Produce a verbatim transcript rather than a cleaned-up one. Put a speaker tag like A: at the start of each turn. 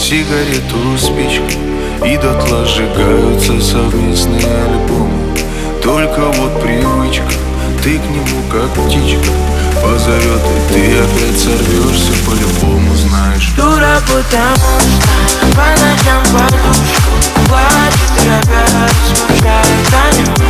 A: сигарету, спичку, и дотла сжигаются совместные альбомы. Только вот привычка, ты к нему как птичка позовет, и ты опять сорвешься по-любому, знаешь.
B: Дура, потому что по ночам подушку плачет и опять смущает, а не